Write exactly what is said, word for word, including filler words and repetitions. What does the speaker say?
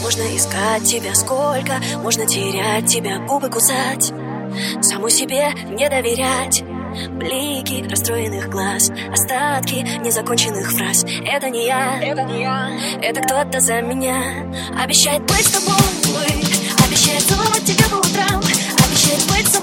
Можно искать тебя сколько, можно терять тебя, губы кусать, саму себе не доверять. Блики расстроенных глаз, остатки незаконченных фраз. Это не я, это не я, это кто-то за меня. Обещает быть с тобой, обещает целовать тебя по утрам, обещает быть